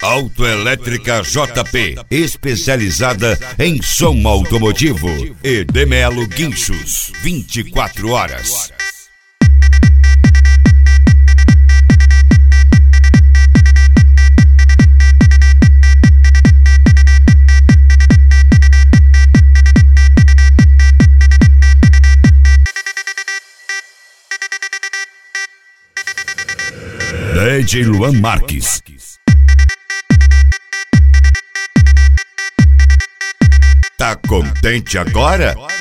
Autoelétrica JP, especializada em som automotivo. E Demelo Guinchos, 24 horas. DJ Luan Marques. Tá contente agora?